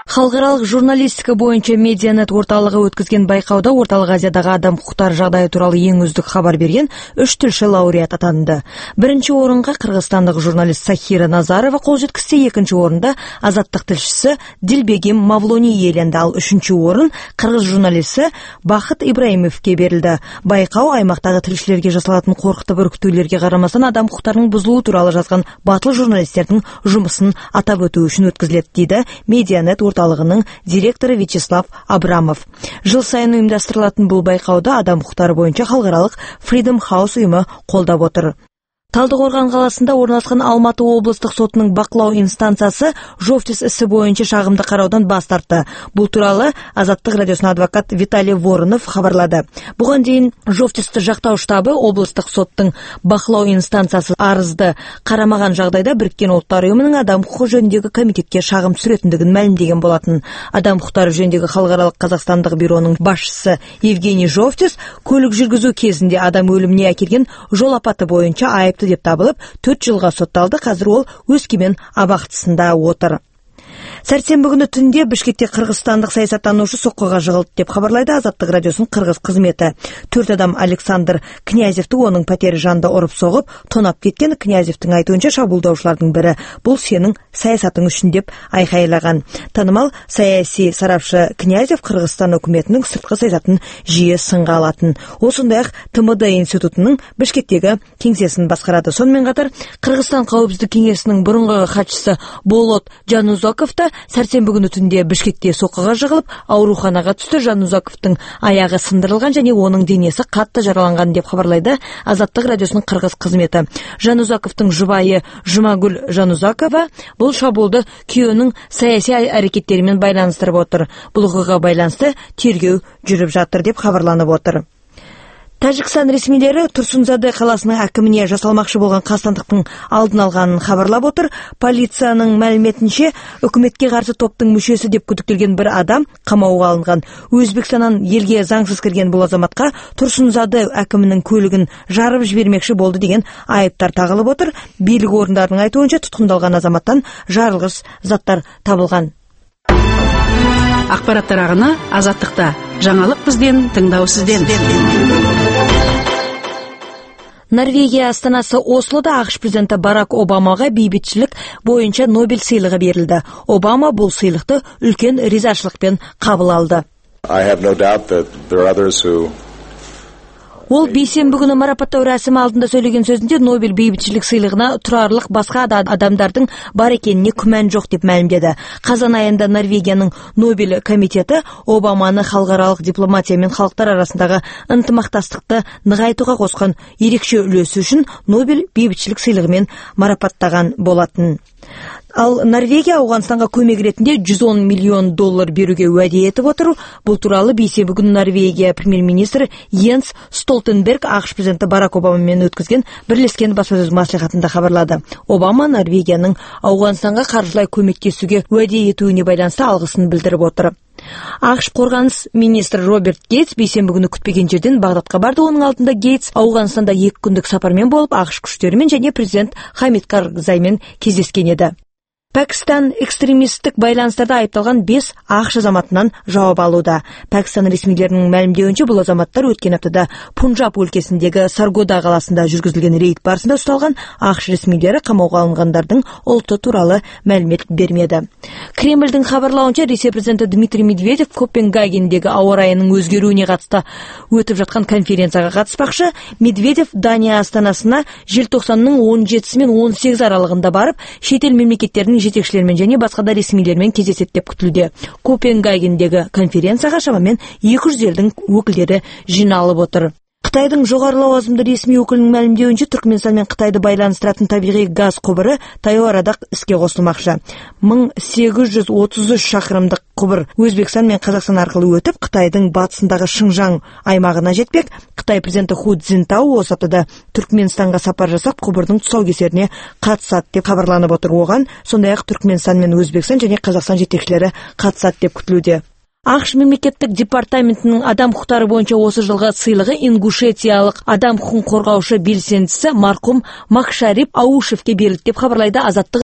Халықаралық журналистика бойынша Медианет орталығы өткізген байқауда Орталық Азиядағы адам құқықтары жағдайы туралы ең үздік хабар берген 3 тілші лауреат атанды. Бірінші орынға қырғызстандық журналист Сахира Назарова қол жеткізсе, екінші орында Азаттық тілшісі Дилбегим Мавлони иеленді, ал үшінші орын қырғыз журналисті Бақыт Ибраимовке берілді. Байқау аймақтағы тілшілерге жасалатын қорқытып үркітулерге қарамастан адам құқықтарының бұзылуы туралы жазған батыл журналистердің жұмысын атап өту үшін өткізіледі, дейді Медианет орталығының директоры Вячеслав Абрамов. Жыл сайын ұйымдастырылатын бұл байқауда адам құқықтары бойынша халықаралық Freedom House ұйымы қолдап отыр. Талдықорған қаласында орналасқан Алматы облыстық сотының бақылау инстанциясы Жовтис ісі бойынша шағымды қараудан бас тартты. Бұл туралы Азаттық радиосының адвокат Виталий Воронов хабарлады. Бұған дейін Жовтисті жақтау штабы облыстық соттың бақылау инстанциясы арызды қарамаған жағдайда Біріккен ұлттар ұйымының адам құқығы жөніндегі комитетке шағым түсіретіндігін мәлімдеген болатын. Адам құқықтары жөніндегі халықаралық қазақстандық бюроның басшысы Евгений Жовтис көлік жүргізу кезінде адам өліміне әкелген жол апаты бойынша айыпты деп табылып 4 жылға сотталды. Қазір ол Өскемен абақтысында отыр. Сәрсенбі күні түнде Бішкекте қырғызстандық саясаттанушы соққыға жығылды деп хабарлайды Азаттық радиосының қырғыз қызметі. 4 адам Александр Князевті оның пәтері жанында ұрып соғып, тонап кеткен. Князевтің айтуынша шабуылдаушылардың бірі бұл сенің саясатың үшін деп айқайлаған. Танымал саяси сарапшы Князев Қырғызстан үкіметінің сыртқы саясатын жиі сынға алатын. Ол сондай-ақ ТМД институтының Бішкектегі кеңсесін басқарады. Сонымен қатар Қырғызстан қауіпсіздік кеңесінің бұрынғы хатшысы Болот Жанузаковты сәрсенбі күні түнде Бішкекте соққыға жығылып, ауруханаға түсті. Жанузаковтың аяғы сындырылған және оның денесі қатты жараланған деп хабарлайды Азаттық радиосының қырғыз қызметі. Жанузаковтың жұбайы Жұмагүл Жанузакова бұл шабуылды күйеуінің саяси әрекеттерімен байланыстырып отыр. Бұл оқиғаға байланысты тергеу жүріп жатыр деп хабарланып отыр. Тәжікстан ресмилері Тұрсунзаде қаласының әкіміне жасалмақшы болған қастандықтың алдын алғанын хабарлап отыр. Полицияның мәліметінше, үкіметке қарсы топтың мүшесі деп күдіктелген бір адам қамауға алынған. Өзбекстаннан елге заңсыз кірген бұл азаматқа Тұрсунзаде әкімінің көлігін жарып жібермекші болды деген айыптар тағылып отыр. Билік орындарының айтуынша тұтқындалған азаматтан жарылғыш заттар табылған. Ақпараттар ағыны Азаттықта. Жаңалық бізден, тыңдау сізден. Норвегия астанасы Ослода ақш президенті Барак Обамаға бейбітшілік бойынша Нобель сыйлығы берілді. Обама бұл сыйлықты үлкен ризашылықпен қабыл алды. Ол бейсенбі күні марапаттау рәсімі алдында сөйлеген сөзінде Нобель бейбітшілік сыйлығына тұрарлық басқа адамдардың бар екеніне күмән жоқ деп мәлімдеді. Қазан айында Норвегияның Нобель комитеті Обаманы халықаралық дипломатия мен халықтар арасындағы ынтымақтастықты нығайтуға қосқан ерекше үлесі үшін Нобель бейбітшілік сыйлығымен марапаттаған болатын. Ал Норвегия Ауғанстанға көмек ретінде $110 миллион беруге уәде етіп отыр. Бұл туралы бейсенбі күні Норвегия премьер-министрі Йенс Столтенберг ақш президенті Барак Обамамен өткізген бірлескен баспасөз мәслихатында хабарлады. Обама Норвегияның Ауғанстанға қаржылай көмектесуге уәде етуіне байланысты алғысын білдіріп отыр. ақш қорғаныс министрі Роберт Гейтс бейсенбі күні күтпеген жерден Бағдатқа барды. Оның алдында Гейтс Ауғанстанда 2 күндік сапармен болып, ақш күштерімен және президент Хамид Карзаймен кездескен еді. Пәкістан экстремистік байланыстарда айыпталған 5 ақш азаматынан жауап алуда. Пәкістан ресмилерінің мәлімдеуінше бұл азаматтар өткен аптада Пунджаб өлкесіндегі Саргода қаласында жүргізілген рейд барысында ұсталған. ақш ресмилері қамауға алынғандардың ұлты туралы мәлімет бермеді. Кремльдің хабарлауынша Ресей президенті Дмитрий Медведев Копенгагендегі ауа райының өзгеруіне қатысты өтіп жатқан конференцияға қатыспақшы. Медведев Дания астанасына желтоқсанның 17 мен 18 аралығында барып, шетел мемлекеттерінің жетекшілермен және басқа да ресмилермен кездеседі деп күтілуде. Копенгагендегі конференцияға шамамен 200 елдің өкілдері жиналып отыр. Қытайдың жоғары лауазымды ресми өкілінің мәлімдеуінше Түркменстан мен Қытайды байланыстыратын табиғи газ құбыры таяу арада іске қосылмақшы. 1833 шақырымдық құбыр Өзбекстан мен Қазақстан арқылы өтіп, Қытайдың батысындағы Шыңжаң аймағына жетпек. Қытай президенті Ху Цзинтау осы аптада Түркменстанға сапар жасап, құбырдың тұсаукесеріне қатысады деп хабарланып отыр. Оған сондай-ақ Түркменстан мен Өзбекстан және Қазақстан жетекшілері қатысады деп күтілуде. ақш мемлекеттік департаментінің адам құқықтары бойынша осы жылғы сыйлығы ингушетиялық адам құқығын қорғаушы белсендісі марқұм Махшарип Аушевке берілді деп хабарлайды Азаттық